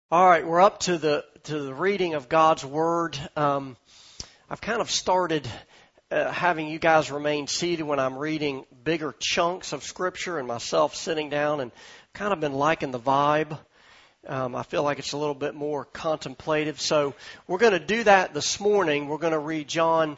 All right, we're up to the reading of God's Word. I've kind of started having you guys remain seated when I'm reading bigger chunks of Scripture and myself sitting down, and kind of been liking the vibe. I feel like it's a little bit more contemplative. So we're going to do that this morning. We're going to read John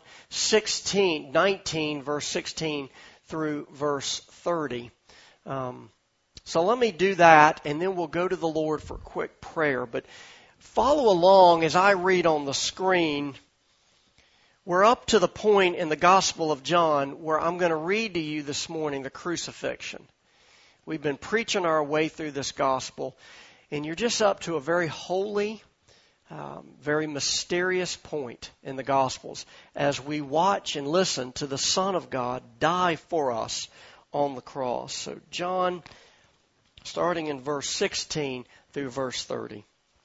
19, verse 16 through verse 30. So let me do that, and then we'll go to the Lord for a quick prayer. But follow along as I read on the screen. We're up to the point in the Gospel of John where I'm going to read to you this morning the crucifixion. We've been preaching our way through this Gospel, and you're just up to a very holy, very mysterious point in the Gospels as we watch and listen to the Son of God die for us on the cross. So John, starting in verse 16 through verse 30.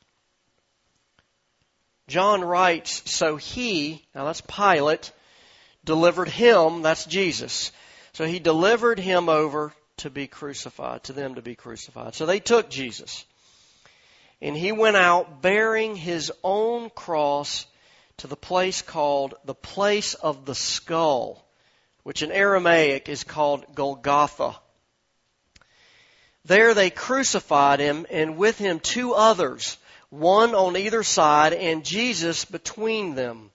John writes, so he, now that's Pilate, delivered him, that's Jesus. So he delivered him over to be crucified, to them to be crucified. So they took Jesus. And he went out bearing his own cross to the place called the place of the skull, which in Aramaic is called Golgotha. There they crucified him, and with him two others, one on either side, and Jesus between them.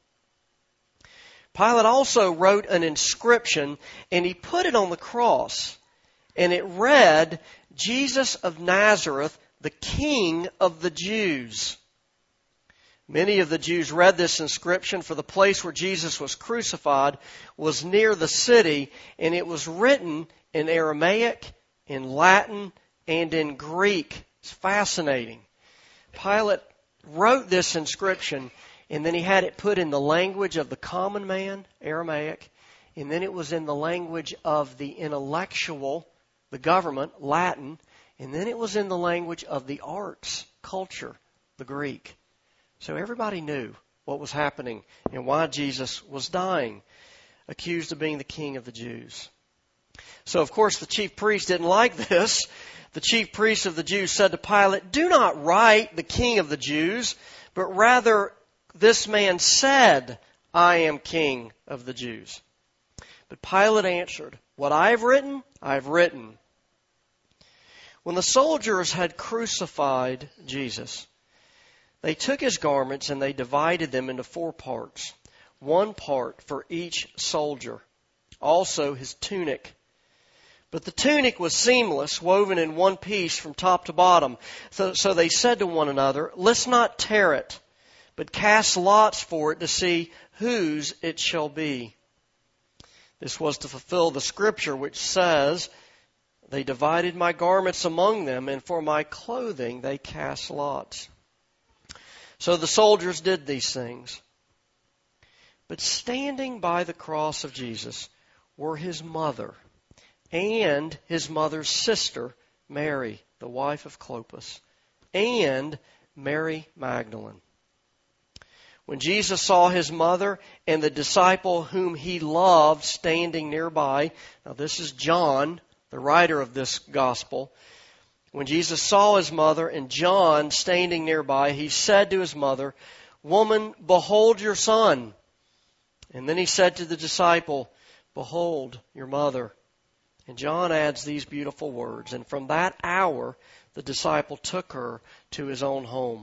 Pilate also wrote an inscription, and he put it on the cross, and it read, Jesus of Nazareth, the King of the Jews. Many of the Jews read this inscription, for the place where Jesus was crucified was near the city, and it was written in Aramaic, in Latin, and in Greek. It's fascinating. Pilate wrote this inscription, and then he had it put in the language of the common man, Aramaic, and then it was in the language of the intellectual, the government, Latin, and then it was in the language of the arts, culture, the Greek. So everybody knew what was happening and why Jesus was dying, accused of being the King of the Jews. So, of course, the chief priest didn't like this. The chief priest of the Jews said to Pilate, do not write the King of the Jews, but rather this man said, I am King of the Jews. But Pilate answered, what I have written, I have written. When the soldiers had crucified Jesus, they took his garments and they divided them into 4 parts, 1 part for each soldier, also his tunic. But the tunic was seamless, woven in one piece from top to bottom. So they said to one another, let's not tear it, but cast lots for it to see whose it shall be. This was to fulfill the scripture which says, they divided my garments among them, and for my clothing they cast lots. So the soldiers did these things. But standing by the cross of Jesus were his mother and his mother's sister, Mary, the wife of Clopas, and Mary Magdalene. When Jesus saw his mother and the disciple whom he loved standing nearby, now this is John, the writer of this gospel. When Jesus saw his mother and John standing nearby, he said to his mother, woman, behold your son. And then he said to the disciple, behold your mother. And John adds these beautiful words, and from that hour the disciple took her to his own home.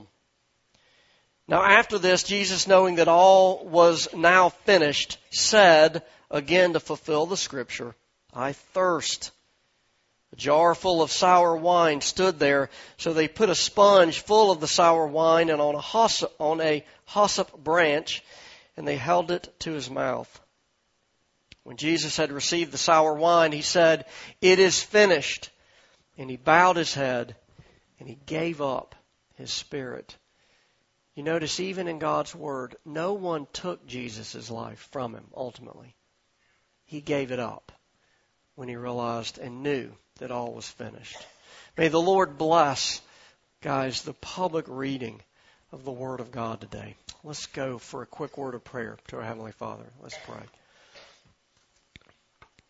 Now after this, Jesus, knowing that all was now finished, said, again to fulfill the scripture, I thirst. A jar full of sour wine stood there, so they put a sponge full of the sour wine and on a hyssop branch, and they held it to his mouth. When Jesus had received the sour wine, he said, it is finished. And he bowed his head and he gave up his spirit. You notice even in God's Word, no one took Jesus' life from him ultimately. He gave it up when he realized and knew that all was finished. May the Lord bless, guys, the public reading of the Word of God today. Let's go for a quick word of prayer to our Heavenly Father. Let's pray.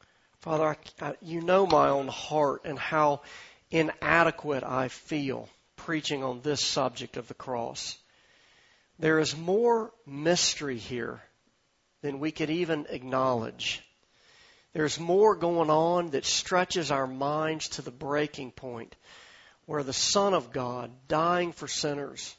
Father, you know my own heart and how inadequate I feel preaching on this subject of the cross. There is more mystery here than we could even acknowledge. There's more going on that stretches our minds to the breaking point, where the Son of God dying for sinners.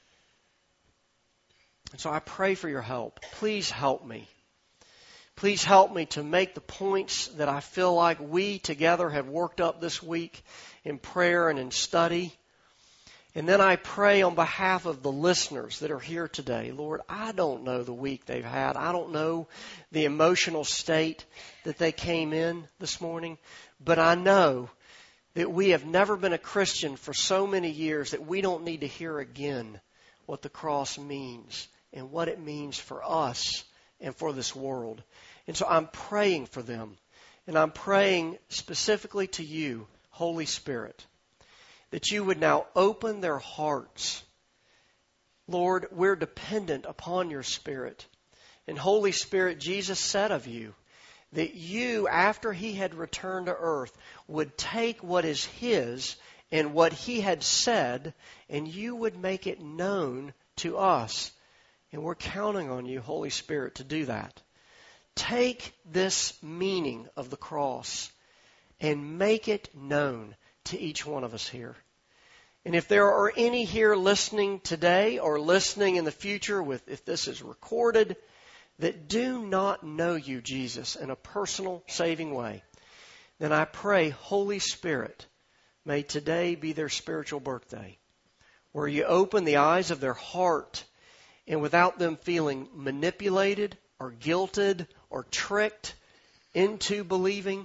And so I pray for your help. Please help me. Please help me to make the points that I feel like we together have worked up this week in prayer and in study. And then I pray on behalf of the listeners that are here today. Lord, I don't know the week they've had. I don't know the emotional state that they came in this morning. But I know that we have never been a Christian for so many years that we don't need to hear again what the cross means and what it means for us and for this world. And so I'm praying for them. And I'm praying specifically to you, Holy Spirit, that you would now open their hearts. Lord, we're dependent upon your Spirit. And Holy Spirit, Jesus said of you that you, after he had returned to earth, would take what is his and what he had said, and you would make it known to us. And we're counting on you, Holy Spirit, to do that. Take this meaning of the cross and make it known to each one of us here. And if there are any here listening today or listening in the future, if this is recorded, that do not know you, Jesus, in a personal, saving way, then I pray, Holy Spirit, may today be their spiritual birthday, where you open the eyes of their heart, and without them feeling manipulated or guilted or tricked into believing,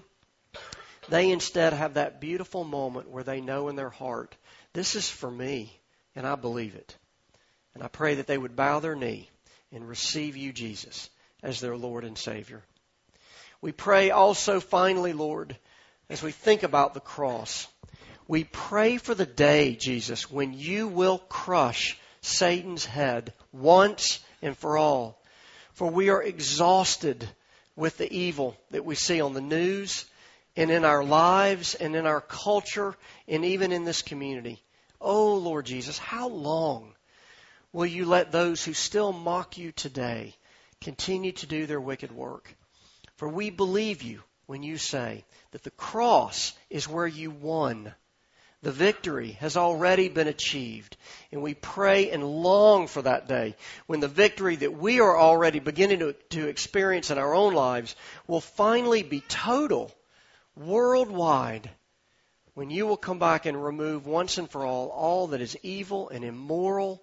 they instead have that beautiful moment where they know in their heart, this is for me, and I believe it. And I pray that they would bow their knee and receive you, Jesus, as their Lord and Savior. We pray also, finally, Lord, as we think about the cross, we pray for the day, Jesus, when you will crush Satan's head once and for all. For we are exhausted with the evil that we see on the news and in our lives and in our culture and even in this community. Oh, Lord Jesus, how long will you let those who still mock you today continue to do their wicked work? For we believe you when you say that the cross is where you won. The victory has already been achieved. And we pray and long for that day when the victory that we are already beginning to experience in our own lives will finally be total, worldwide, when you will come back and remove once and for all that is evil and immoral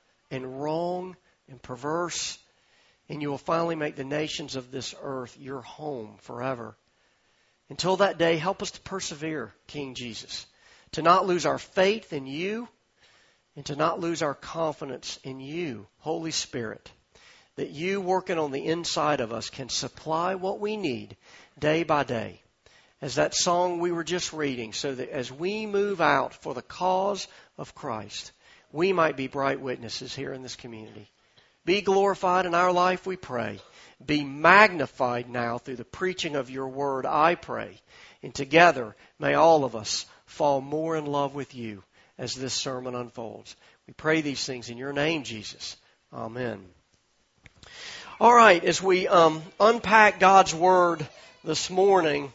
and wrong and perverse. And you will finally make the nations of this earth your home forever. Until that day, help us to persevere, King Jesus, to not lose our faith in you and to not lose our confidence in you, Holy Spirit, that you working on the inside of us can supply what we need day by day. As that song we were just reading, so that as we move out for the cause of Christ, we might be bright witnesses here in this community. Be glorified in our life, we pray. Be magnified now through the preaching of your word, I pray. And together, may all of us fall more in love with you as this sermon unfolds. We pray these things in your name, Jesus. Amen. All right, as we unpack God's word this morning,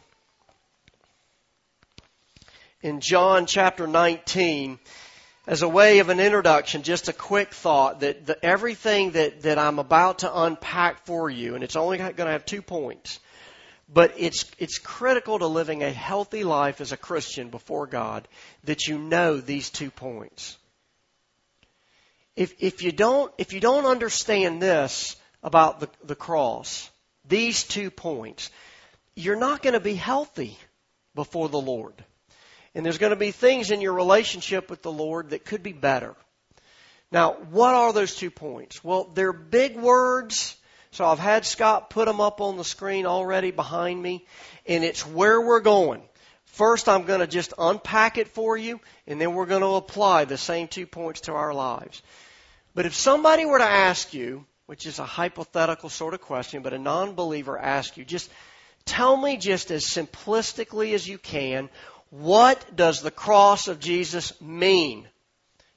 in John chapter 19, as a way of an introduction, just a quick thought that everything that I'm about to unpack for you, and it's only going to have 2 points, but it's critical to living a healthy life as a Christian before God that you know these 2 points. If you don't understand this about the cross, these 2 points, you're not going to be healthy before the Lord. And there's going to be things in your relationship with the Lord that could be better. Now, what are those 2 points? Well, they're big words. So I've had Scott put them up on the screen already behind me. And it's where we're going. First, I'm going to just unpack it for you. And then we're going to apply the same 2 points to our lives. But if somebody were to ask you, which is a hypothetical sort of question, but a non-believer asks you, just tell me just as simplistically as you can, what does the cross of Jesus mean?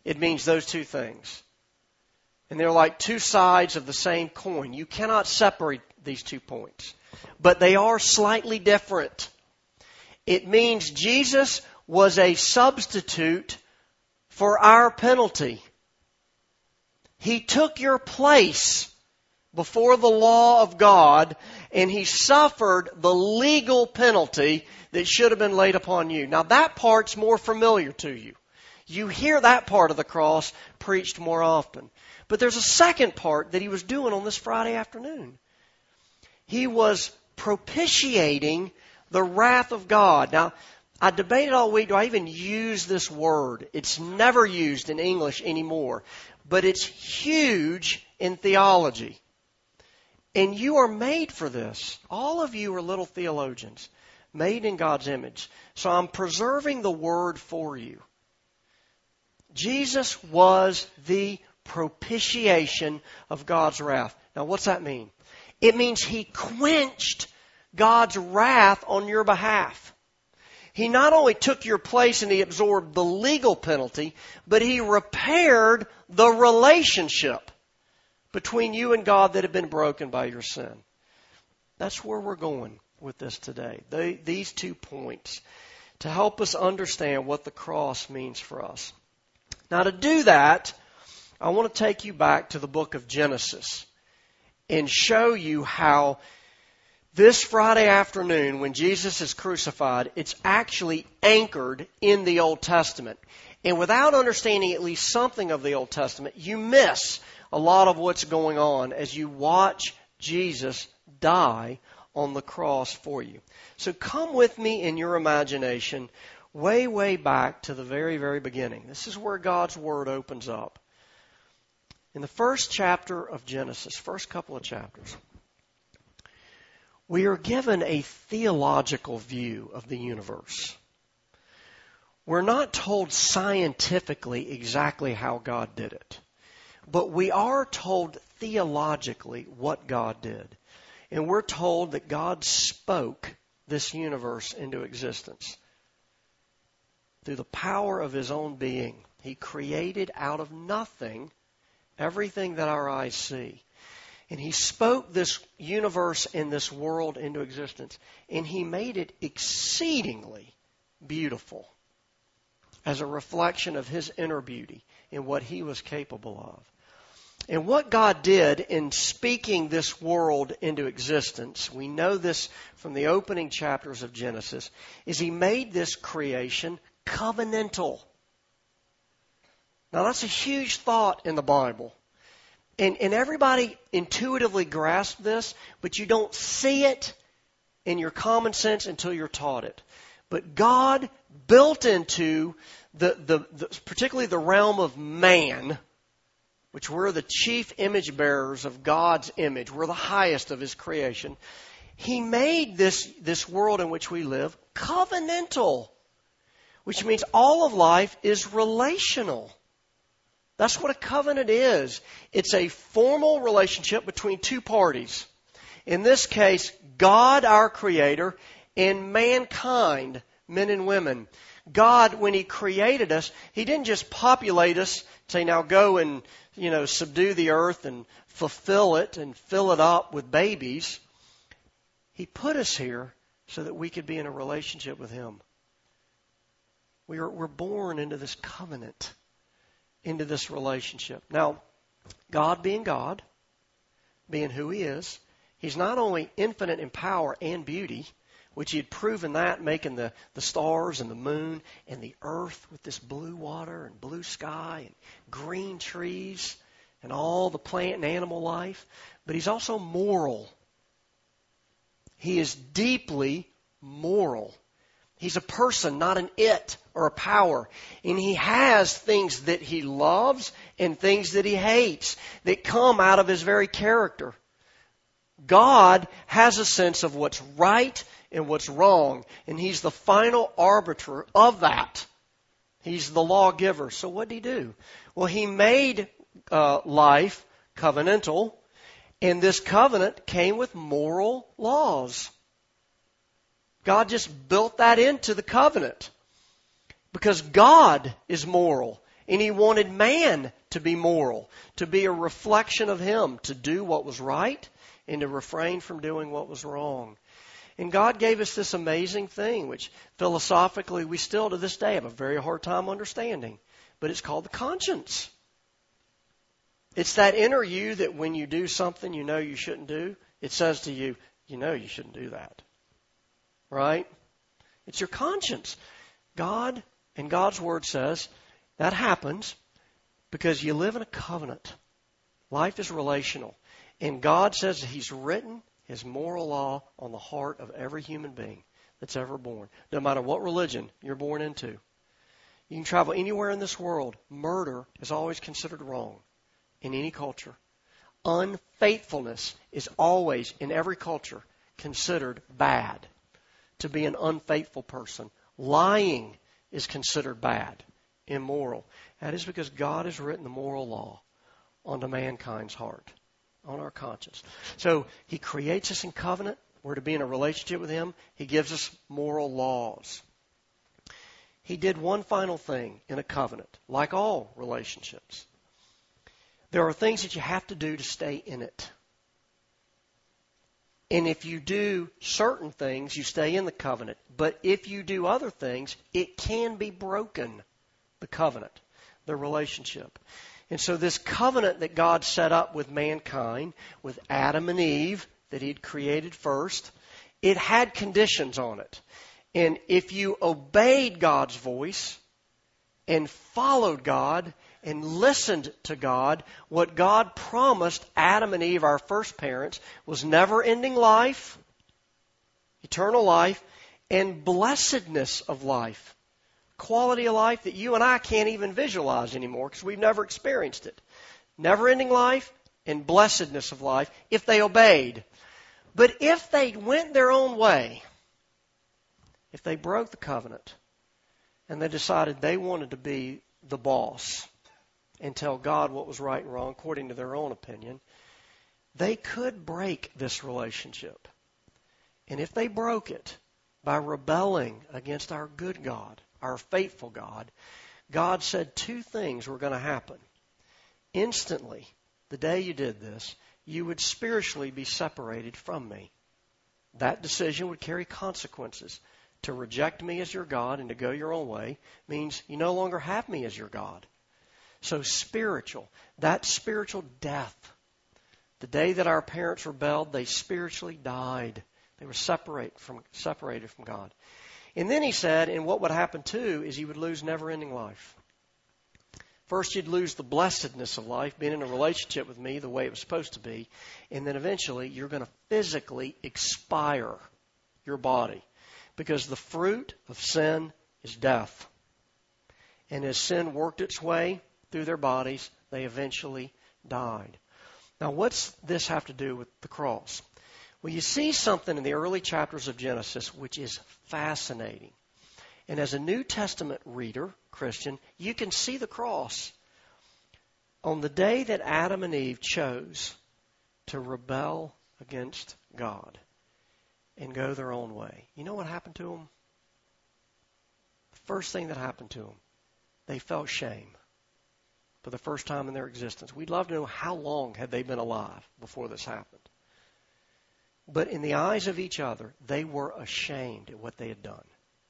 it means those two things. And they're like two sides of the same coin. You cannot separate these 2 points. But they are slightly different. It means Jesus was a substitute for our penalty. He took your place before the law of God, and He suffered the legal penalty that should have been laid upon you. Now that part's more familiar to you. You hear that part of the cross preached more often. But there's a second part that He was doing on this Friday afternoon. He was propitiating the wrath of God. Now, I debated all week, do I even use this word? It's never used in English anymore. But it's huge in theology. And you are made for this. All of you are little theologians, made in God's image. So I'm preserving the word for you. Jesus was the propitiation of God's wrath. Now, what's that mean? It means He quenched God's wrath on your behalf. He not only took your place and He absorbed the legal penalty, but He repaired the relationship between you and God that had been broken by your sin. That's where we're going with this today. These 2 points to help us understand what the cross means for us. Now, to do that, I want to take you back to the book of Genesis and show you how this Friday afternoon, when Jesus is crucified, it's actually anchored in the Old Testament. And without understanding at least something of the Old Testament, you miss a lot of what's going on as you watch Jesus die on the cross for you. So come with me in your imagination way, way back to the very, very beginning. This is where God's Word opens up. In the first chapter of Genesis, first couple of chapters, we are given a theological view of the universe. We're not told scientifically exactly how God did it, but we are told theologically what God did. And we're told that God spoke this universe into existence. Through the power of His own being, He created out of nothing everything that our eyes see. And He spoke this universe and this world into existence. And He made it exceedingly beautiful as a reflection of His inner beauty and what He was capable of. And what God did in speaking this world into existence, we know this from the opening chapters of Genesis, is He made this creation covenantal. Now that's a huge thought in the Bible. And everybody intuitively grasps this, but you don't see it in your common sense until you're taught it. But God built into particularly the realm of man, which we're the chief image bearers of God's image. We're the highest of His creation. He made this world in which we live covenantal, which means all of life is relational. That's what a covenant is. It's a formal relationship between two parties. In this case, God, our Creator, and mankind, men and women. God, when He created us, He didn't just populate us, say, now go and, subdue the earth and fulfill it and fill it up with babies. He put us here so that we could be in a relationship with Him. We're born into this covenant, into this relationship. Now, God being who He is, He's not only infinite in power and beauty, which He had proven that, making the stars and the moon and the earth with this blue water and blue sky and green trees and all the plant and animal life, but He's also moral. He is deeply moral. He's a person, not an it or a power. And He has things that He loves and things that He hates that come out of His very character. God has a sense of what's right and what's wrong, and He's the final arbiter of that. He's the lawgiver. So what did He do? Well, He made life covenantal, and this covenant came with moral laws. God just built that into the covenant because God is moral And He wanted man to be moral, to be a reflection of Him, to do what was right and to refrain from doing what was wrong. And God gave us this amazing thing, which philosophically we still to this day have a very hard time understanding. But it's called the conscience. It's that inner you that when you do something you know you shouldn't do, it says to you, you know you shouldn't do that. Right? It's your conscience. God and God's Word says that happens because you live in a covenant. Life is relational. And God says that He's written His moral law on the heart of every human being that's ever born. No matter what religion you're born into. You can travel anywhere in this world. Murder is always considered wrong in any culture. Unfaithfulness is always, in every culture, considered bad. To be an unfaithful person. Lying is considered bad, immoral. That is because God has written the moral law onto mankind's heart, on our conscience. So He creates us in covenant. We're to be in a relationship with Him. He gives us moral laws. He did one final thing in a covenant, like all relationships. There are things that you have to do to stay in it. And if you do certain things, you stay in the covenant. But if you do other things, it can be broken, the covenant, the relationship. And so this covenant that God set up with mankind, with Adam and Eve, that He'd created first, it had conditions on it. And if you obeyed God's voice and followed God and listened to God, what God promised Adam and Eve, our first parents, was never-ending life, eternal life, and blessedness of life. Quality of life that you and I can't even visualize anymore because we've never experienced it. Never-ending life and blessedness of life if they obeyed. But if they went their own way, if they broke the covenant and they decided they wanted to be the boss and tell God what was right and wrong according to their own opinion, they could break this relationship. And if they broke it by rebelling against our good God, our faithful God, God said two things were going to happen. Instantly, the day you did this, you would spiritually be separated from me. That decision would carry consequences. To reject me as your God and to go your own way means you no longer have me as your God. So spiritual, that spiritual death. The day that our parents rebelled, they spiritually died. They were separated from God. And then He said, and what would happen too is you would lose never-ending life. First, you'd lose the blessedness of life, being in a relationship with me the way it was supposed to be. And then eventually, you're going to physically expire your body. Because the fruit of sin is death. And as sin worked its way through their bodies, they eventually died. Now, what's this have to do with the cross? Well, you see something in the early chapters of Genesis which is fascinating. And as a New Testament reader, Christian, you can see the cross. On the day that Adam and Eve chose to rebel against God and go their own way, you know what happened to them? The first thing that happened to them, they felt shame for the first time in their existence. We'd love to know how long had they been alive before this happened. But in the eyes of each other, they were ashamed at what they had done.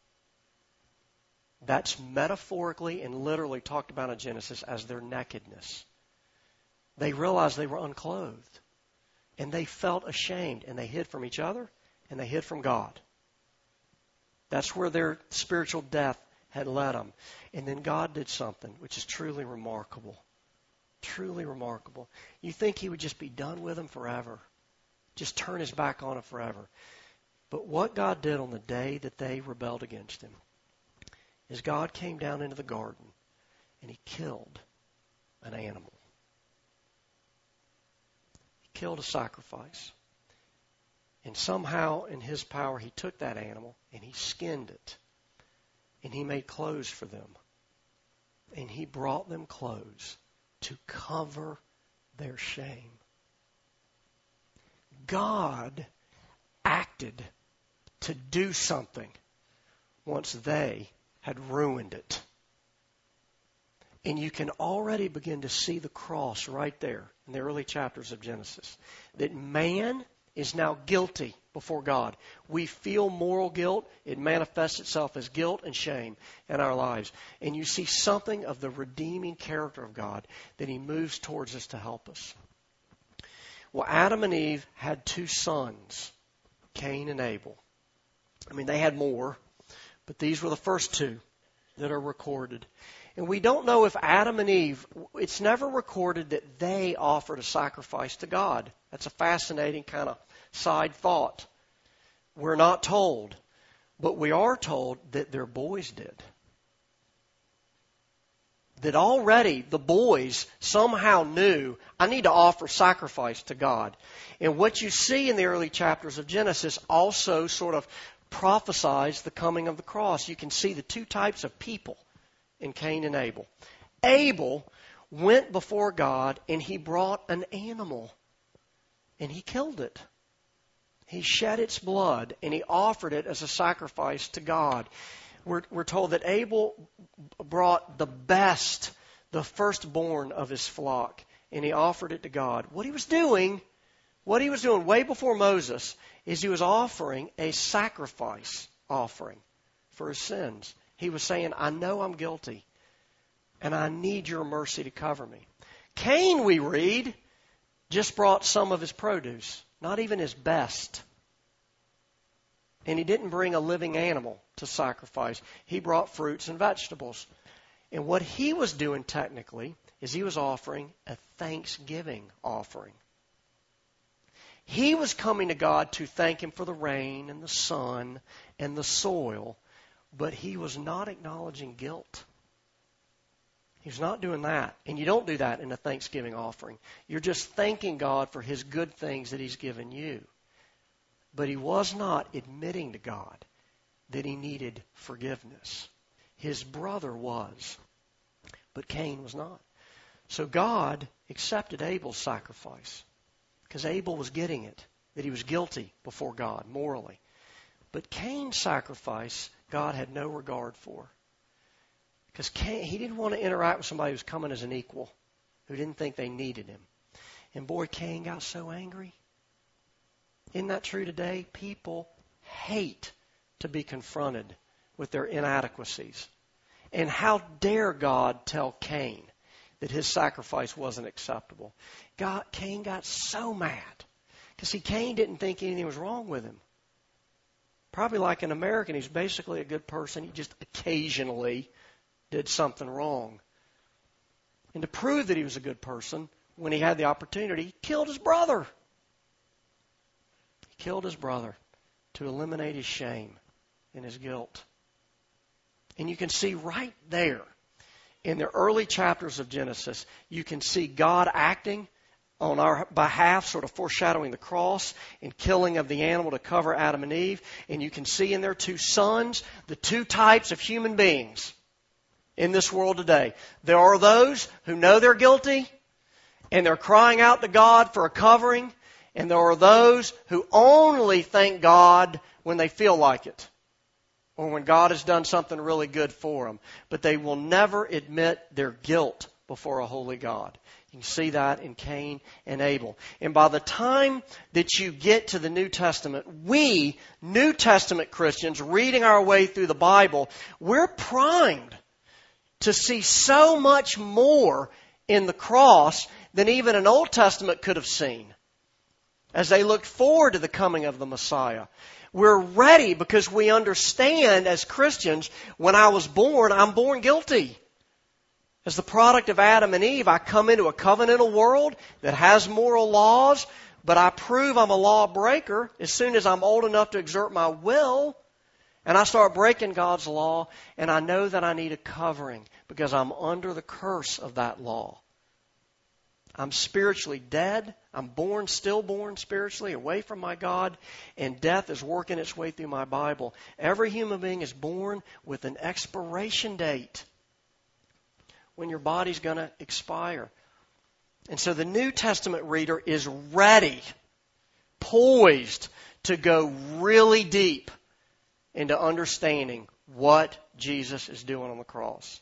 That's metaphorically and literally talked about in Genesis as their nakedness. They realized they were unclothed. And they felt ashamed. And they hid from each other. And they hid from God. That's where their spiritual death had led them. And then God did something which is truly remarkable. Truly remarkable. You think He would just be done with them forever. Just turn His back on them forever. But what God did on the day that they rebelled against Him is God came down into the garden and He killed an animal. He killed a sacrifice. And somehow in His power He took that animal and He skinned it. And He made clothes for them. And He brought them clothes to cover their shame. God acted to do something once they had ruined it. And you can already begin to see the cross right there in the early chapters of Genesis. That man is now guilty before God. We feel moral guilt. It manifests itself as guilt and shame in our lives. And you see something of the redeeming character of God that He moves towards us to help us. Well, Adam and Eve had two sons, Cain and Abel. I mean, they had more, but these were the first two that are recorded. And we don't know if Adam and Eve, it's never recorded that they offered a sacrifice to God. That's a fascinating kind of side thought. We're not told, but we are told that their boys did. That already the boys somehow knew, I need to offer sacrifice to God. And what you see in the early chapters of Genesis also sort of prophesies the coming of the cross. You can see the two types of people in Cain and Abel. Abel went before God and he brought an animal and he killed it. He shed its blood and he offered it as a sacrifice to God. We're told that Abel brought the best, the firstborn of his flock, and he offered it to God. What he was doing way before Moses is he was offering a sacrifice offering for his sins. He was saying, I know I'm guilty, and I need your mercy to cover me. Cain, we read, just brought some of his produce, not even his best. And he didn't bring a living animal to sacrifice. He brought fruits and vegetables. And what he was doing technically is he was offering a thanksgiving offering. He was coming to God to thank Him for the rain and the sun and the soil, but he was not acknowledging guilt. He was not doing that. And you don't do that in a thanksgiving offering. You're just thanking God for His good things that He's given you. But he was not admitting to God that he needed forgiveness. His brother was, but Cain was not. So God accepted Abel's sacrifice because Abel was getting it, that he was guilty before God morally. But Cain's sacrifice, God had no regard for. Because he didn't want to interact with somebody who was coming as an equal, who didn't think they needed him. And boy, Cain got so angry. Isn't that true today? People hate to be confronted with their inadequacies. And how dare God tell Cain that his sacrifice wasn't acceptable? Cain got so mad. Because see, Cain didn't think anything was wrong with him. Probably like an American, he's basically a good person. He just occasionally did something wrong. And to prove that he was a good person, when he had the opportunity, he killed his brother. Killed his brother to eliminate his shame and his guilt. And you can see right there in the early chapters of Genesis, you can see God acting on our behalf, sort of foreshadowing the cross and killing of the animal to cover Adam and Eve. And you can see in their two sons the two types of human beings in this world today. There are those who know they're guilty and they're crying out to God for a covering. And there are those who only thank God when they feel like it, or when God has done something really good for them. But they will never admit their guilt before a holy God. You can see that in Cain and Abel. And by the time that you get to the New Testament, we, New Testament Christians, reading our way through the Bible, we're primed to see so much more in the cross than even an Old Testament could have seen. As they looked forward to the coming of the Messiah. We're ready because we understand as Christians, when I was born, I'm born guilty. As the product of Adam and Eve, I come into a covenantal world that has moral laws, but I prove I'm a lawbreaker as soon as I'm old enough to exert my will, and I start breaking God's law, and I know that I need a covering because I'm under the curse of that law. I'm spiritually dead. I'm still born spiritually, away from my God, and death is working its way through my Bible. Every human being is born with an expiration date when your body's going to expire. And so the New Testament reader is ready, poised to go really deep into understanding what Jesus is doing on the cross.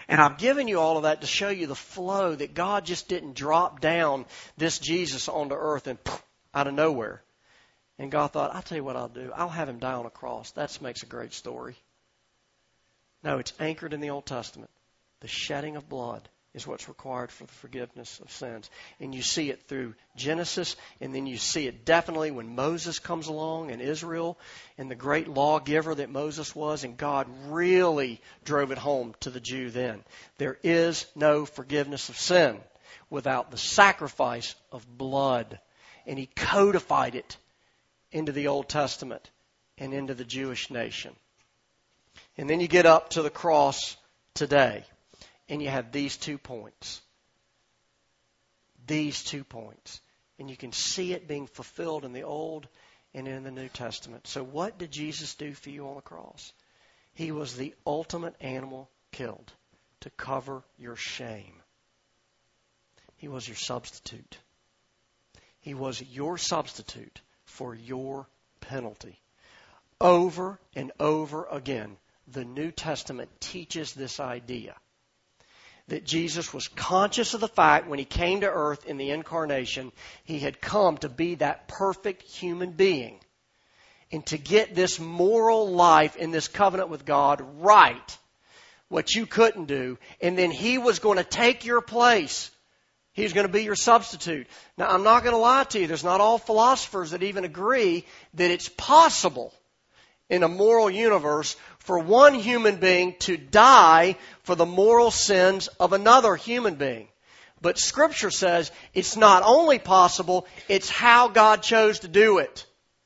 And I've given you all of that to show you the flow that God just didn't drop down this Jesus onto earth and out of nowhere. And God thought, I'll tell you what I'll do. I'll have him die on a cross. That makes a great story. No, it's anchored in the Old Testament. The shedding of blood is what's required for the forgiveness of sins. And you see it through Genesis, and then you see it definitely when Moses comes along and Israel and the great lawgiver that Moses was, and God really drove it home to the Jew then. There is no forgiveness of sin without the sacrifice of blood. And he codified it into the Old Testament and into the Jewish nation. And then you get up to the cross today. And you have these 2 points. These 2 points. And you can see it being fulfilled in the Old and in the New Testament. So what did Jesus do for you on the cross? He was the ultimate animal killed to cover your shame. He was your substitute. He was your substitute for your penalty. Over and over again, the New Testament teaches this idea. That Jesus was conscious of the fact when he came to earth in the incarnation, he had come to be that perfect human being and to get this moral life in this covenant with God right, what you couldn't do, and then he was going to take your place. He was going to be your substitute. Now, I'm not going to lie to you. There's not all philosophers that even agree that it's possible in a moral universe for one human being to die for the moral sins of another human being. But Scripture says it's not only possible, it's how God chose to do it.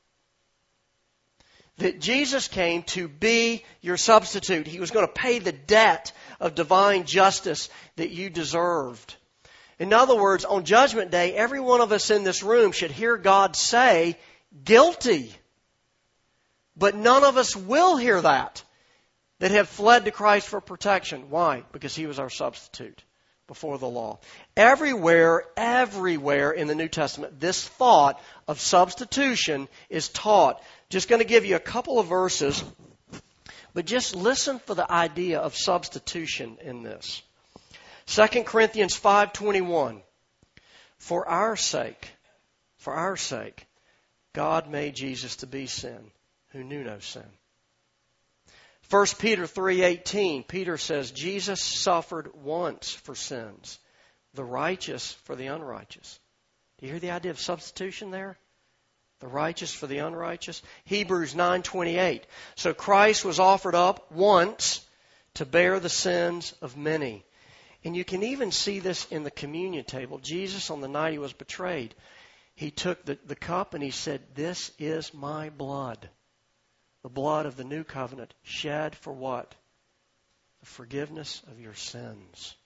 That Jesus came to be your substitute. He was going to pay the debt of divine justice that you deserved. In other words, on Judgment Day, every one of us in this room should hear God say, guilty. But none of us will hear that have fled to Christ for protection. Why? Because he was our substitute before the law. Everywhere in the New Testament, this thought of substitution is taught. Just going to give you a couple of verses, but just listen for the idea of substitution in this. 2 Corinthians 5:21. For our sake, God made Jesus to be sin, who knew no sin. 1 Peter 3:18, Peter says, Jesus suffered once for sins, the righteous for the unrighteous. Do you hear the idea of substitution there? The righteous for the unrighteous. Hebrews 9:28, so Christ was offered up once to bear the sins of many. And you can even see this in the communion table. Jesus, on the night he was betrayed, he took the cup and he said, this is my blood. The blood of the new covenant shed for what? The forgiveness of your sins.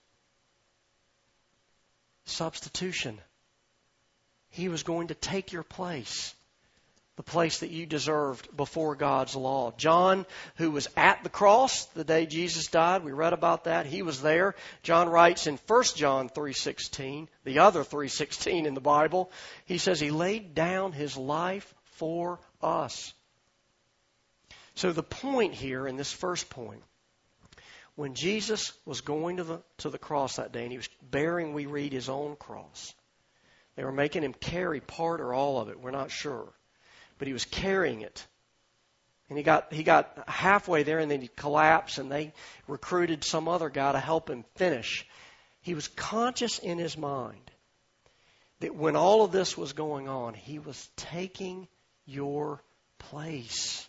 Substitution. He was going to take your place. The place that you deserved before God's law. John, who was at the cross the day Jesus died, we read about that. He was there. John writes in 1 John 3:16, the other 3:16 in the Bible, he says he laid down his life for us. So the point here in this first point, when Jesus was going to the cross that day and he was bearing, we read, his own cross. They were making him carry part or all of it. We're not sure. But he was carrying it. And he got halfway there and then he collapsed and they recruited some other guy to help him finish. He was conscious in his mind that when all of this was going on, he was taking your place.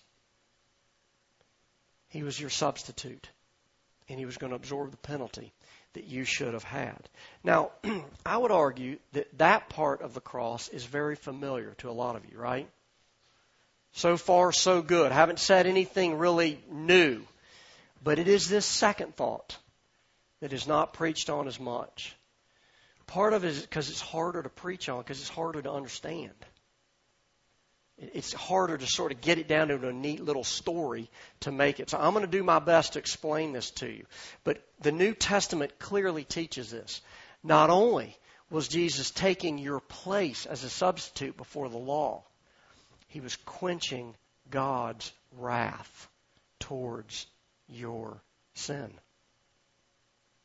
He was your substitute. And he was going to absorb the penalty that you should have had. Now, I would argue that that part of the cross is very familiar to a lot of you, right? So far, so good. I haven't said anything really new. But it is this second thought that is not preached on as much. Part of it is because it's harder to preach on, because it's harder to understand. It's harder to sort of get it down into a neat little story to make it. So I'm going to do my best to explain this to you. But the New Testament clearly teaches this. Not only was Jesus taking your place as a substitute before the law, he was quenching God's wrath towards your sin.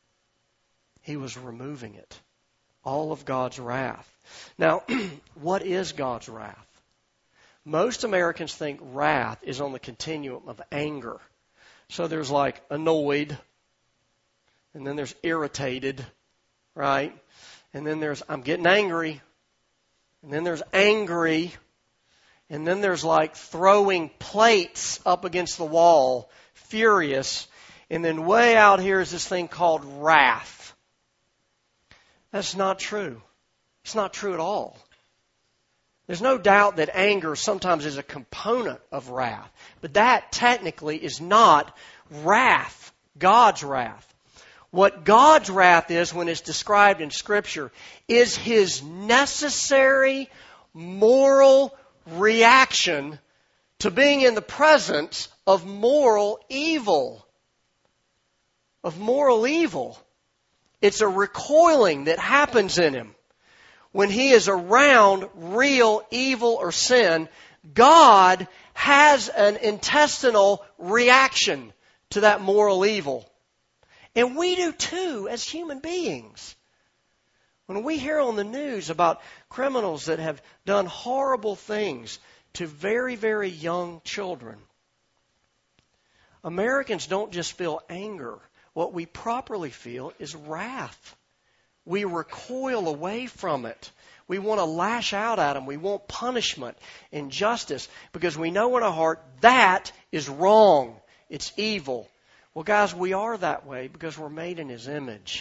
He was removing it. All of God's wrath. Now, what is God's wrath? Most Americans think wrath is on the continuum of anger. So there's like annoyed, and then there's irritated, right? And then there's I'm getting angry, and then there's angry, and then there's like throwing plates up against the wall, furious, and then way out here is this thing called wrath. That's not true. It's not true at all. There's no doubt that anger sometimes is a component of wrath, but that technically is not wrath, God's wrath. What God's wrath is when it's described in Scripture is His necessary moral reaction to being in the presence of moral evil. Of moral evil. It's a recoiling that happens in Him. When He is around real evil or sin, God has an intestinal reaction to that moral evil. And we do too as human beings. When we hear on the news about criminals that have done horrible things to very, very young children, Americans don't just feel anger. What we properly feel is wrath. We recoil away from it. We want to lash out at them. We want punishment and justice because we know in our heart that is wrong. It's evil. Well, guys, we are that way because we're made in His image.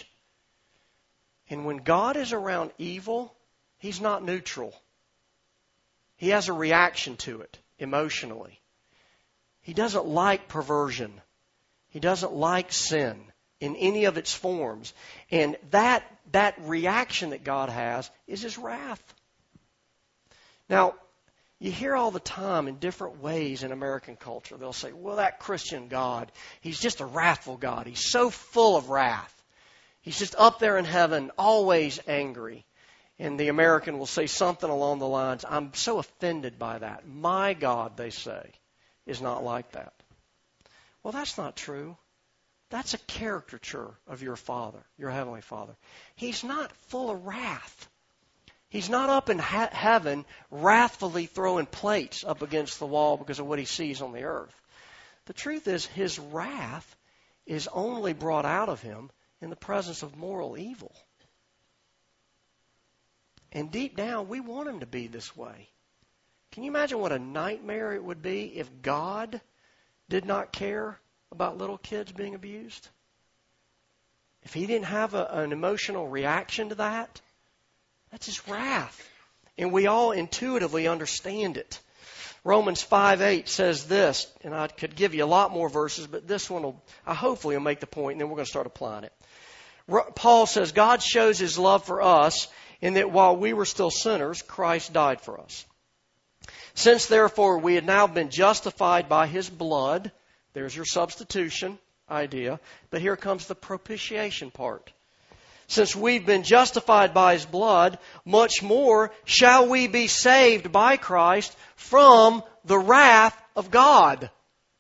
And when God is around evil, He's not neutral. He has a reaction to it emotionally. He doesn't like perversion. He doesn't like sin in any of its forms. And that reaction that God has is His wrath. Now, you hear all the time in different ways in American culture. They'll say, well, that Christian God, He's just a wrathful God. He's so full of wrath. He's just up there in heaven, always angry. And the American will say something along the lines, I'm so offended by that. My God, they say, is not like that. Well, that's not true. That's a caricature of your Father, your Heavenly Father. He's not full of wrath. He's not up in heaven wrathfully throwing plates up against the wall because of what He sees on the earth. The truth is, His wrath is only brought out of Him in the presence of moral evil. And deep down, we want Him to be this way. Can you imagine what a nightmare it would be if God did not care about little kids being abused? If He didn't have an emotional reaction to that? That's His wrath. And we all intuitively understand it. Romans 5:8 says this, and I could give you a lot more verses, but this one hopefully will make the point, and then we're going to start applying it. Paul says, God shows His love for us in that while we were still sinners, Christ died for us. Since therefore we had now been justified by His blood, there's your substitution idea, but here comes the propitiation part. Since we've been justified by His blood, much more shall we be saved by Christ from the wrath of God.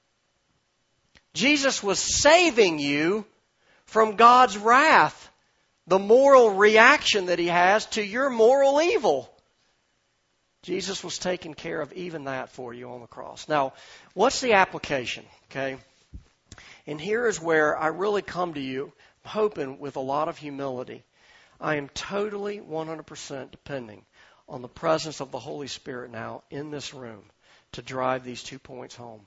Jesus was saving you from God's wrath, the moral reaction that He has to your moral evil. Jesus was taking care of even that for you on the cross. Now, what's the application? Okay, and here is where I really come to you hoping with a lot of humility. I am totally 100% depending on the presence of the Holy Spirit now in this room to drive these 2 points home.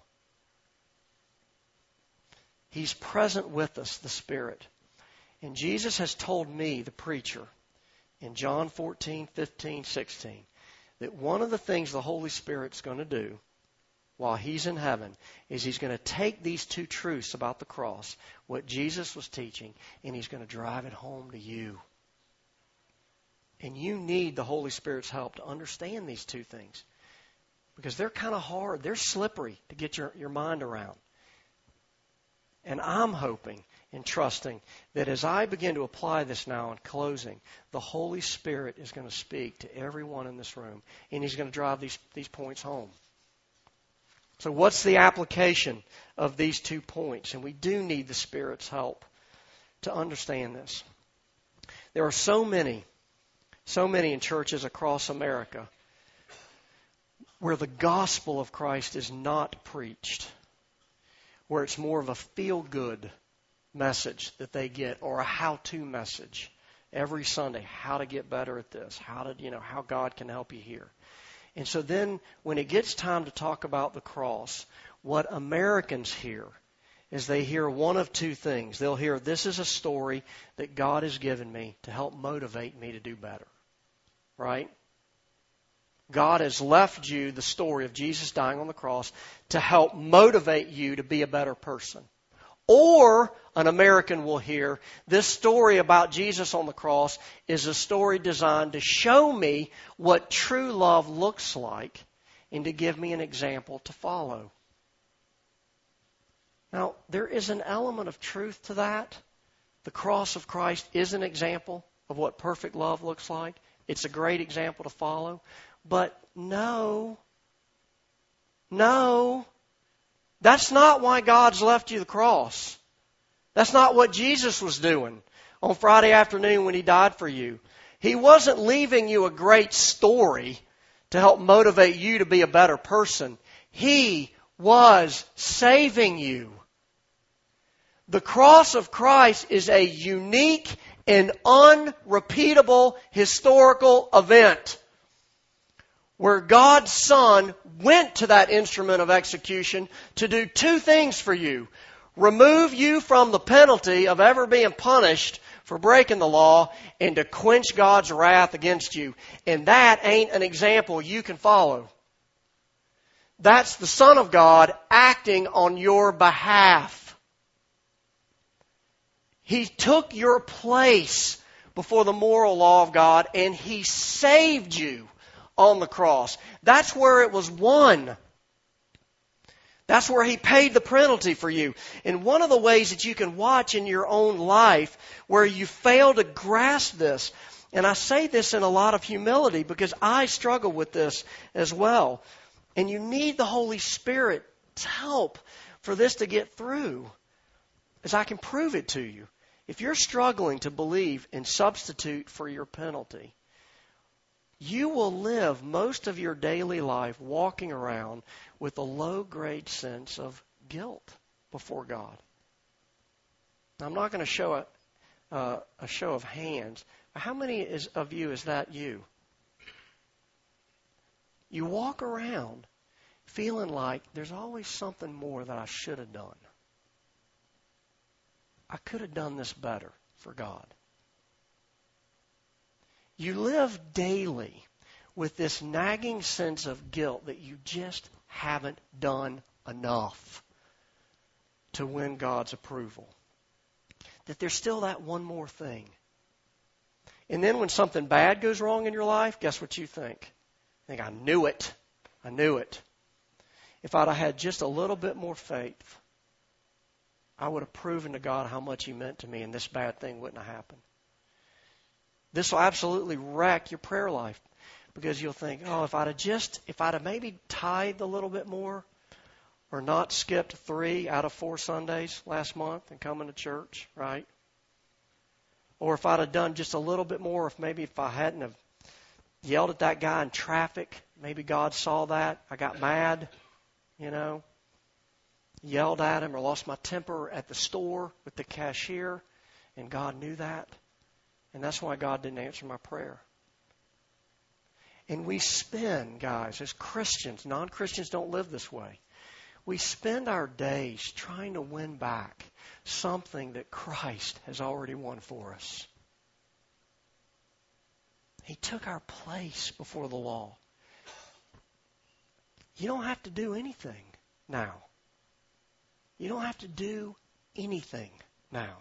He's present with us, the Spirit. And Jesus has told me, the preacher, in John 14, 15, 16, that one of the things the Holy Spirit's going to do while He's in heaven is He's going to take these two truths about the cross, what Jesus was teaching, and He's going to drive it home to you. And you need the Holy Spirit's help to understand these two things because they're kind of hard. They're slippery to get your mind around. And I'm hoping and trusting that as I begin to apply this now in closing, the Holy Spirit is going to speak to everyone in this room, and He's going to drive these points home. So what's the application of these 2 points? And we do need the Spirit's help to understand this. There are so many in churches across America where the gospel of Christ is not preached, where it's more of a feel-good message that they get, or a how-to message every Sunday, how to get better at this, how God can help you here. And so then when it gets time to talk about the cross, what Americans hear is they hear one of two things. They'll hear, this is a story that God has given me to help motivate me to do better. Right? God has left you the story of Jesus dying on the cross to help motivate you to be a better person. Or an American will hear, this story about Jesus on the cross is a story designed to show me what true love looks like and to give me an example to follow. Now, there is an element of truth to that. The cross of Christ is an example of what perfect love looks like. It's a great example to follow. But no, that's not why God's left you the cross. That's not what Jesus was doing on Friday afternoon when He died for you. He wasn't leaving you a great story to help motivate you to be a better person. He was saving you. The cross of Christ is a unique and unrepeatable historical event where God's Son went to that instrument of execution to do two things for you. Remove you from the penalty of ever being punished for breaking the law and to quench God's wrath against you. And that ain't an example you can follow. That's the Son of God acting on your behalf. He took your place before the moral law of God and He saved you on the cross. That's where it was won. That's where He paid the penalty for you. And one of the ways that you can watch in your own life where you fail to grasp this, and I say this in a lot of humility because I struggle with this as well, and you need the Holy Spirit's help for this to get through, as I can prove it to you. If you're struggling to believe and substitute for your penalty, you will live most of your daily life walking around with a low-grade sense of guilt before God. Now, I'm not going to show a show of hands. How many of you is that you? You walk around feeling like there's always something more that I should have done. I could have done this better for God. You live daily with this nagging sense of guilt that you just haven't done enough to win God's approval. That there's still that one more thing. And then when something bad goes wrong in your life, guess what you think? You think, I knew it. I knew it. If I'd have had just a little bit more faith, I would have proven to God how much He meant to me, and this bad thing wouldn't have happened. This will absolutely wreck your prayer life because you'll think, oh, if I'd have maybe tithed a little bit more or not skipped 3 out of 4 Sundays last month and coming to church, right? Or if I'd have done just a little bit more, if I hadn't have yelled at that guy in traffic, maybe God saw that. I got mad, yelled at him or lost my temper at the store with the cashier, and God knew that. And that's why God didn't answer my prayer. And we spend, guys, as Christians, non-Christians don't live this way. We spend our days trying to win back something that Christ has already won for us. He took our place before the law. You don't have to do anything now. You don't have to do anything now.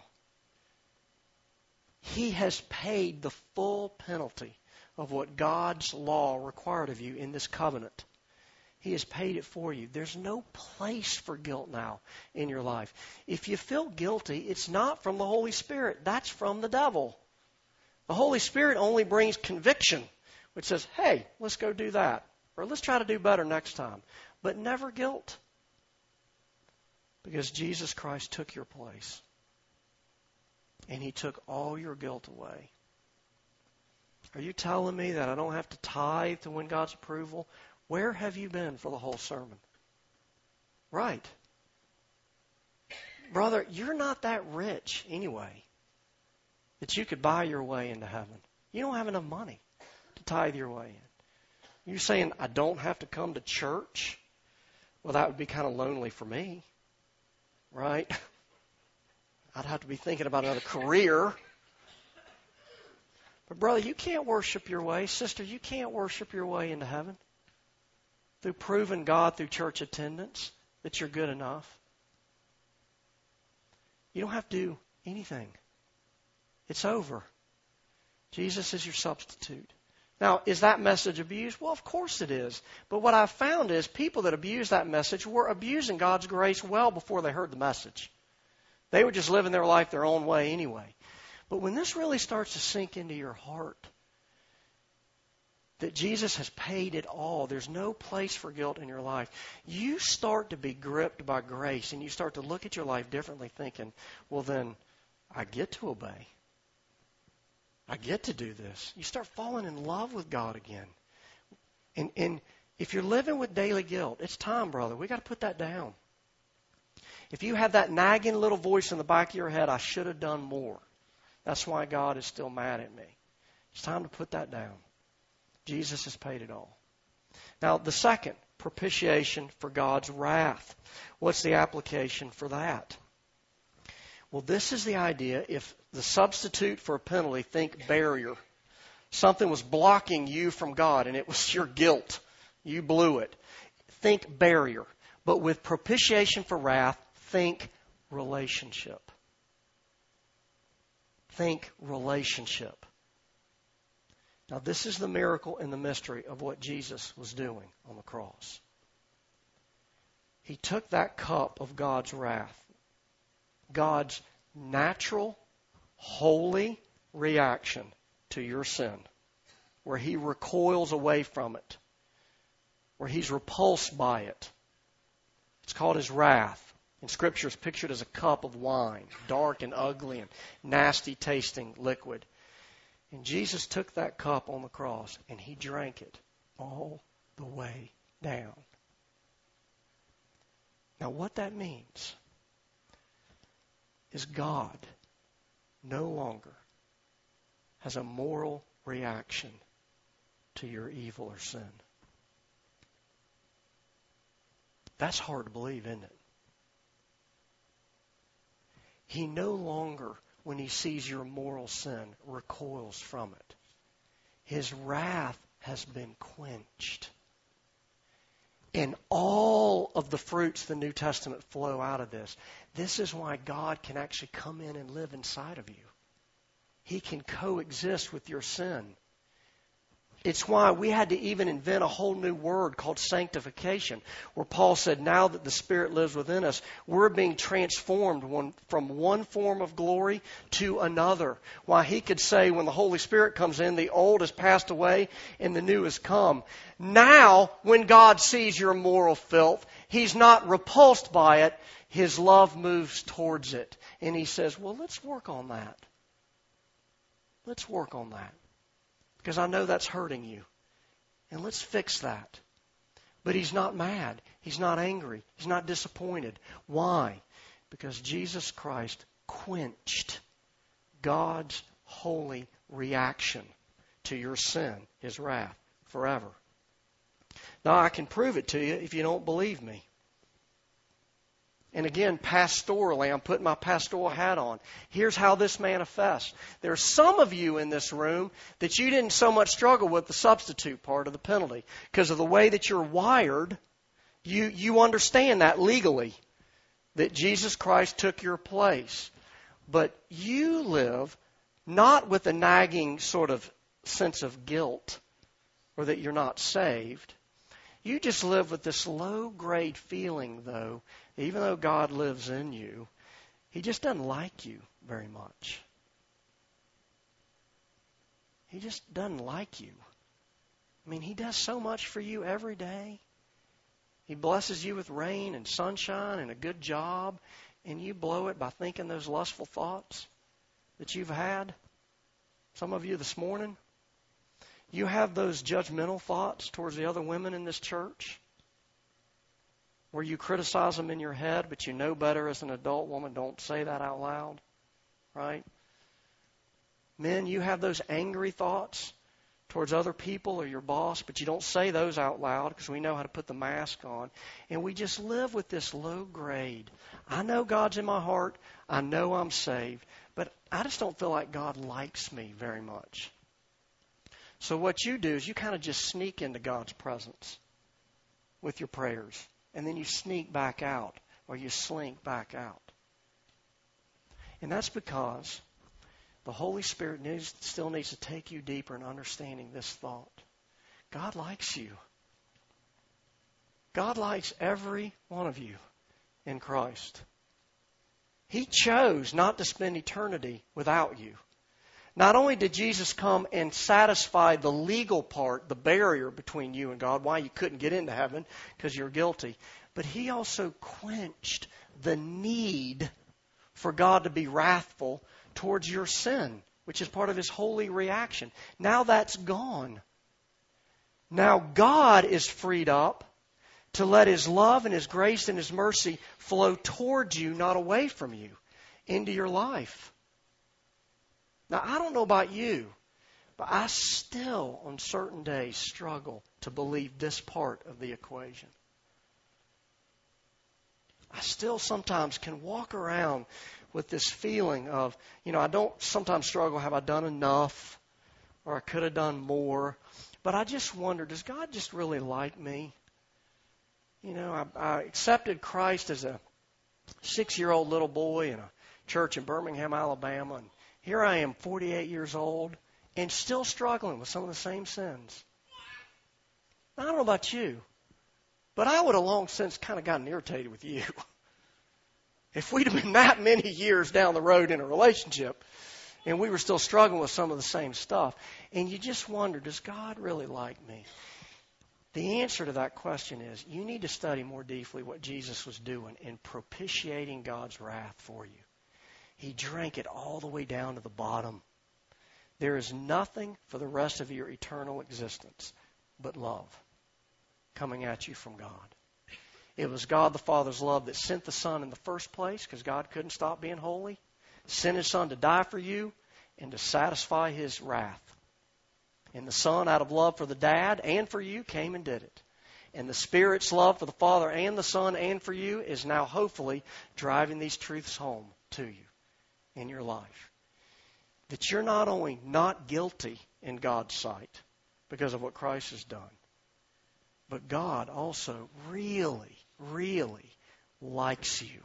He has paid the full penalty of what God's law required of you in this covenant. He has paid it for you. There's no place for guilt now in your life. If you feel guilty, it's not from the Holy Spirit. That's from the devil. The Holy Spirit only brings conviction, which says, hey, let's go do that. Or let's try to do better next time. But never guilt. Because Jesus Christ took your place. And He took all your guilt away. Are you telling me that I don't have to tithe to win God's approval? Where have you been for the whole sermon? Right. Brother, you're not that rich anyway that you could buy your way into heaven. You don't have enough money to tithe your way in. You're saying, I don't have to come to church? Well, that would be kind of lonely for me, right? I'd have to be thinking about another career. But brother, you can't worship your way. Sister, you can't worship your way into heaven through proving God through church attendance that you're good enough. You don't have to do anything. It's over. Jesus is your substitute. Now, is that message abused? Well, of course it is. But what I've found is people that abuse that message were abusing God's grace well before they heard the message. They were just living their life their own way anyway. But when this really starts to sink into your heart, that Jesus has paid it all, there's no place for guilt in your life, you start to be gripped by grace and you start to look at your life differently thinking, well then, I get to obey. I get to do this. You start falling in love with God again. And if you're living with daily guilt, it's time, brother. We got to put that down. If you have that nagging little voice in the back of your head, I should have done more. That's why God is still mad at me. It's time to put that down. Jesus has paid it all. Now, the second, propitiation for God's wrath. What's the application for that? Well, this is the idea. If the substitute for a penalty, think barrier. Something was blocking you from God, and it was your guilt. You blew it. Think barrier. But with propitiation for wrath, think relationship. Think relationship. Now, this is the miracle and the mystery of what Jesus was doing on the cross. He took that cup of God's wrath, God's natural, holy reaction to your sin, where He recoils away from it, where He's repulsed by it. It's called His wrath. In Scripture, it's pictured as a cup of wine, dark and ugly and nasty tasting liquid. And Jesus took that cup on the cross and He drank it all the way down. Now, what that means is God no longer has a moral reaction to your evil or sin. That's hard to believe, isn't it? He no longer, when He sees your moral sin, recoils from it. His wrath has been quenched. And all of the fruits of the New Testament flow out of this. This is why God can actually come in and live inside of you. He can coexist with your sin. It's why we had to even invent a whole new word called sanctification, where Paul said, now that the Spirit lives within us, we're being transformed from one form of glory to another. Why he could say when the Holy Spirit comes in, the old has passed away and the new has come. Now, when God sees your moral filth, He's not repulsed by it. His love moves towards it. And He says, well, let's work on that. Let's work on that. Because I know that's hurting you. And let's fix that. But He's not mad. He's not angry. He's not disappointed. Why? Because Jesus Christ quenched God's holy reaction to your sin, His wrath, forever. Now, I can prove it to you if you don't believe me. And again, pastorally, I'm putting my pastoral hat on. Here's how this manifests. There are some of you in this room that you didn't so much struggle with the substitute part of the penalty. Because of the way that you're wired, you understand that legally, that Jesus Christ took your place. But you live not with a nagging sort of sense of guilt or that you're not saved. You just live with this low-grade feeling, though, even though God lives in you, He just doesn't like you very much. He just doesn't like you. I mean, He does so much for you every day. He blesses you with rain and sunshine and a good job, and you blow it by thinking those lustful thoughts that you've had. Some of you this morning. You have those judgmental thoughts towards the other women in this church where you criticize them in your head, but you know better as an adult woman. Don't say that out loud, right? Men, you have those angry thoughts towards other people or your boss, but you don't say those out loud because we know how to put the mask on. And we just live with this low grade. I know God's in my heart. I know I'm saved. But I just don't feel like God likes me very much. So what you do is you kind of just sneak into God's presence with your prayers. And then you sneak back out or you slink back out. And that's because the Holy Spirit still needs to take you deeper in understanding this thought. God likes you. God likes every one of you in Christ. He chose not to spend eternity without you. Not only did Jesus come and satisfy the legal part, the barrier between you and God, why you couldn't get into heaven because you're guilty, but He also quenched the need for God to be wrathful towards your sin, which is part of His holy reaction. Now that's gone. Now God is freed up to let His love and His grace and His mercy flow towards you, not away from you, into your life. Now, I don't know about you, but I still, on certain days, struggle to believe this part of the equation. I still sometimes can walk around with this feeling of, I don't sometimes struggle, have I done enough? Or I could have done more. But I just wonder, does God just really like me? I accepted Christ as a 6-year-old little boy in a church in Birmingham, Alabama, and here I am, 48 years old, and still struggling with some of the same sins. I don't know about you, but I would have long since kind of gotten irritated with you. If we'd have been that many years down the road in a relationship, and we were still struggling with some of the same stuff, and you just wonder, does God really like me? The answer to that question is, you need to study more deeply what Jesus was doing in propitiating God's wrath for you. He drank it all the way down to the bottom. There is nothing for the rest of your eternal existence but love coming at you from God. It was God the Father's love that sent the Son in the first place because God couldn't stop being holy. Sent His Son to die for you and to satisfy His wrath. And the Son, out of love for the Dad and for you, came and did it. And the Spirit's love for the Father and the Son and for you is now hopefully driving these truths home to you in your life. That you're not only not guilty in God's sight because of what Christ has done, but God also really, really likes you.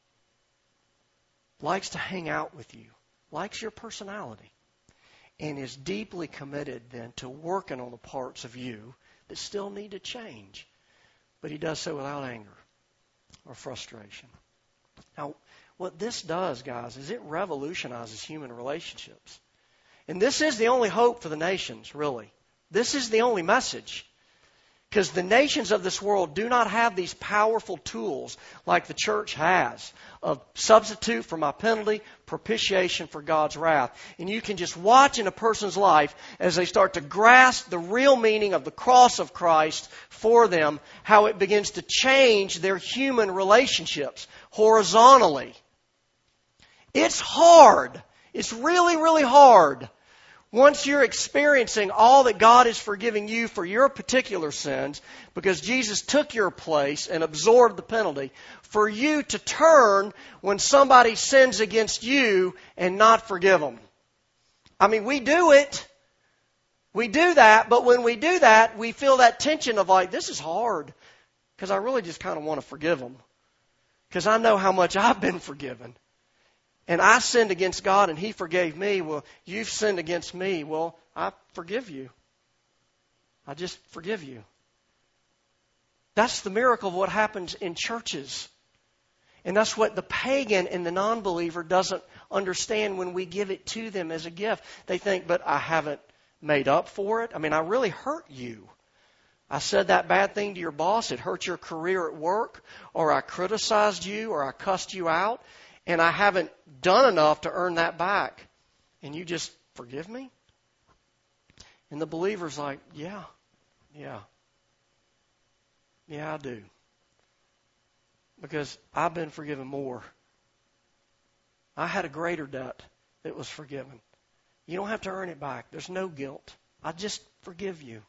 Likes to hang out with you. Likes your personality. And is deeply committed then to working on the parts of you that still need to change. But He does so without anger or frustration. Now, what this does, guys, is it revolutionizes human relationships. And this is the only hope for the nations, really. This is the only message. Because the nations of this world do not have these powerful tools like the church has of substitute for my penalty, propitiation for God's wrath. And you can just watch in a person's life as they start to grasp the real meaning of the cross of Christ for them, how it begins to change their human relationships horizontally. It's hard. It's really, really hard. Once you're experiencing all that God is forgiving you for your particular sins, because Jesus took your place and absorbed the penalty, for you to turn when somebody sins against you and not forgive them. I mean, we do it. We do that, but when we do that, we feel that tension of like, this is hard, because I really just kind of want to forgive them, because I know how much I've been forgiven. And I sinned against God and He forgave me. Well, you've sinned against me. Well, I forgive you. I just forgive you. That's the miracle of what happens in churches. And that's what the pagan and the non-believer doesn't understand when we give it to them as a gift. They think, but I haven't made up for it. I mean, I really hurt you. I said that bad thing to your boss. It hurt your career at work. Or I criticized you or I cussed you out. And I haven't done enough to earn that back. And you just forgive me? And the believer's like, yeah, I do. Because I've been forgiven more. I had a greater debt that was forgiven. You don't have to earn it back. There's no guilt. I just forgive you.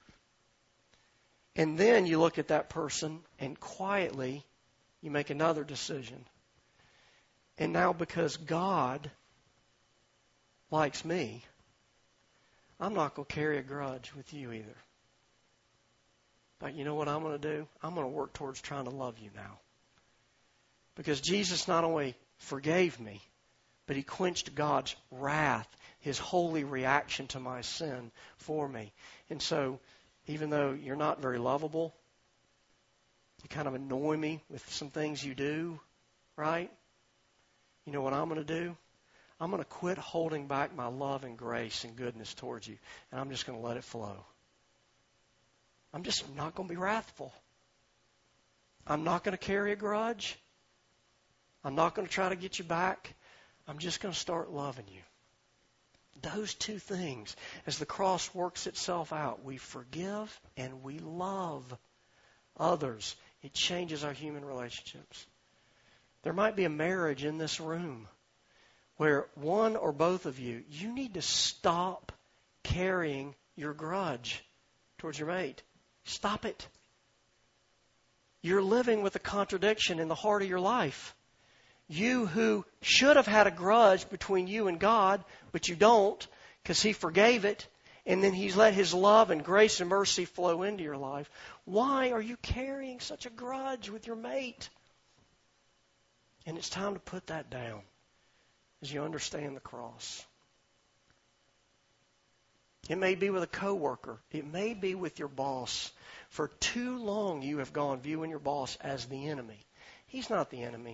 And then you look at that person and quietly you make another decision. And now because God likes me, I'm not going to carry a grudge with you either. But you know what I'm going to do? I'm going to work towards trying to love you now. Because Jesus not only forgave me, but He quenched God's wrath, His holy reaction to my sin for me. And so, even though you're not very lovable, you kind of annoy me with some things you do, right? You know what I'm going to do? I'm going to quit holding back my love and grace and goodness towards you, and I'm just going to let it flow. I'm just not going to be wrathful. I'm not going to carry a grudge. I'm not going to try to get you back. I'm just going to start loving you. Those two things, as the cross works itself out, we forgive and we love others. It changes our human relationships. There might be a marriage in this room where one or both of you need to stop carrying your grudge towards your mate. Stop it. You're living with a contradiction in the heart of your life. You who should have had a grudge between you and God, but you don't because He forgave it, and then He's let His love and grace and mercy flow into your life. Why are you carrying such a grudge with your mate? And it's time to put that down as you understand the cross. It may be with a coworker. It may be with your boss. For too long you have gone viewing your boss as the enemy. He's not the enemy.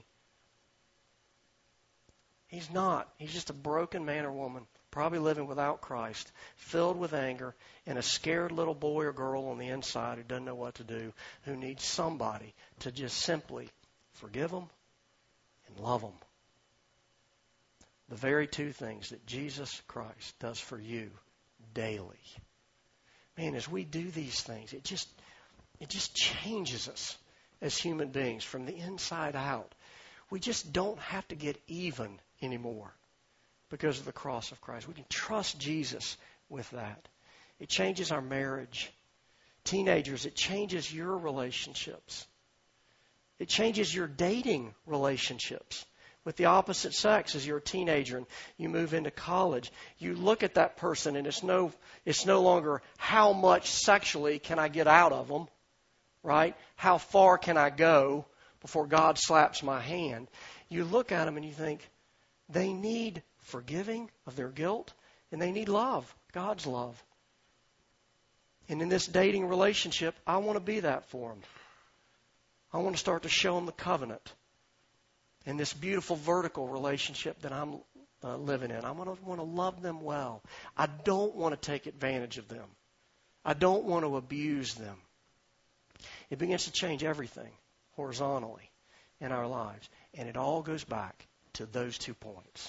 He's not. He's just a broken man or woman, probably living without Christ, filled with anger, and a scared little boy or girl on the inside who doesn't know what to do, who needs somebody to just simply forgive them and love them. The very two things that Jesus Christ does for you daily. Man, as we do these things, it just changes us as human beings from the inside out. We just don't have to get even anymore because of the cross of Christ. We can trust Jesus with that. It changes our marriage. Teenagers, it changes your relationships. It changes your dating relationships with the opposite sex as you're a teenager and you move into college. You look at that person and it's no longer how much sexually can I get out of them, right? How far can I go before God slaps my hand? You look at them and you think, they need forgiving of their guilt, and they need love, God's love. And in this dating relationship, I want to be that for them. I want to start to show them the covenant and this beautiful vertical relationship that I'm living in. I want to love them well. I don't want to take advantage of them. I don't want to abuse them. It begins to change everything horizontally in our lives. And it all goes back to those 2 points.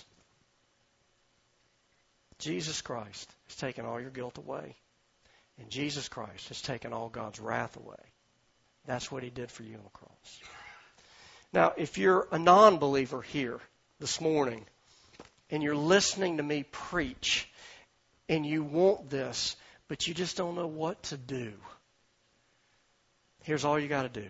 Jesus Christ has taken all your guilt away. And Jesus Christ has taken all God's wrath away. That's what He did for you on the cross. Now, if you're a non-believer here this morning, and you're listening to me preach, and you want this, but you just don't know what to do, here's all you got to do.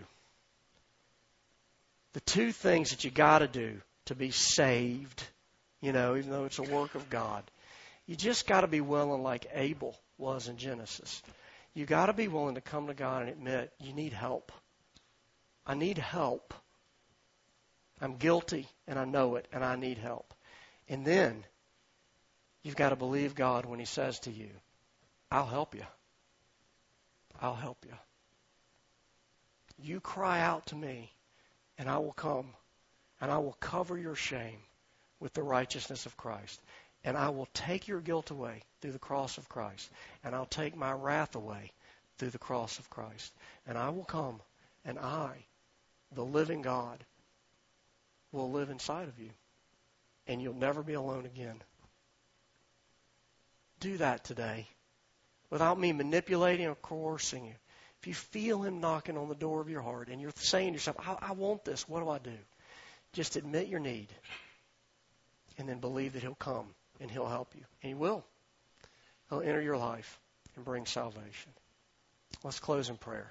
The 2 things that you got to do to be saved, even though it's a work of God, you just got to be willing, like Abel was in Genesis. You got to be willing to come to God and admit you need help. I need help. I'm guilty and I know it and I need help. And then you've got to believe God when He says to you, I'll help you. I'll help you. You cry out to me and I will come and I will cover your shame with the righteousness of Christ. And I will take your guilt away through the cross of Christ. And I'll take my wrath away through the cross of Christ. And I will come and I, the living God, will live inside of you. And you'll never be alone again. Do that today. without me manipulating or coercing you. If you feel Him knocking on the door of your heart and you're saying to yourself, I want this, what do I do? Just admit your need and then believe that He'll come and He'll help you. And He will. He'll enter your life and bring salvation. Let's close in prayer.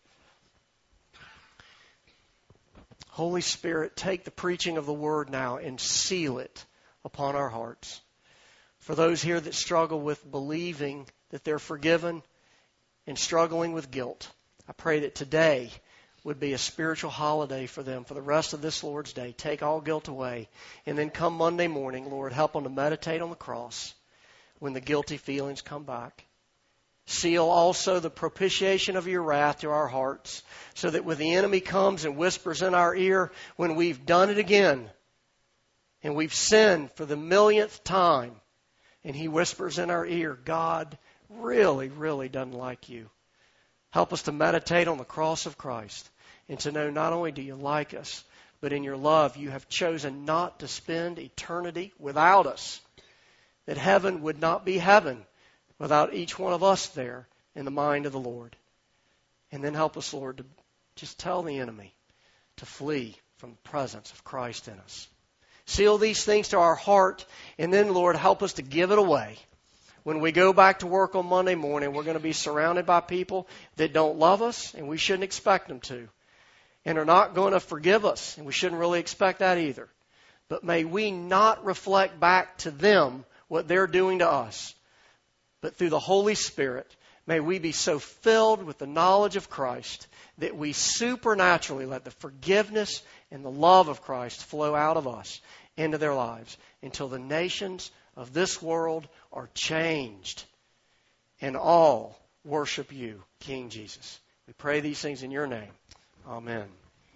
Holy Spirit, take the preaching of the Word now and seal it upon our hearts. For those here that struggle with believing that they're forgiven and struggling with guilt, I pray that today would be a spiritual holiday for them for the rest of this Lord's Day. Take all guilt away. And then come Monday morning, Lord, help them to meditate on the cross when the guilty feelings come back. Seal also the propitiation of your wrath to our hearts, so that when the enemy comes and whispers in our ear when we've done it again and we've sinned for the millionth time, and he whispers in our ear, God really, really doesn't like you. Help us to meditate on the cross of Christ and to know not only do you like us, but in your love you have chosen not to spend eternity without us. That heaven would not be heaven without each one of us there in the mind of the Lord. And then help us, Lord, to just tell the enemy to flee from the presence of Christ in us. Seal these things to our heart, and then, Lord, help us to give it away. When we go back to work on Monday morning, we're going to be surrounded by people that don't love us, and we shouldn't expect them to, and are not going to forgive us, and we shouldn't really expect that either. But may we not reflect back to them what they're doing to us, but through the Holy Spirit, may we be so filled with the knowledge of Christ that we supernaturally let the forgiveness and the love of Christ flow out of us into their lives until the nations of this world are changed and all worship you, King Jesus. We pray these things in your name. Amen.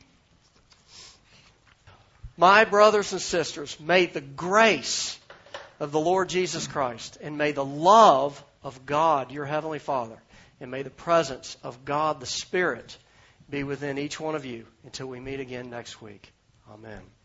My brothers and sisters, may the grace of the Lord Jesus Christ, and may the love of God, your Heavenly Father, and may the presence of God the Spirit be within each one of you until we meet again next week. Amen.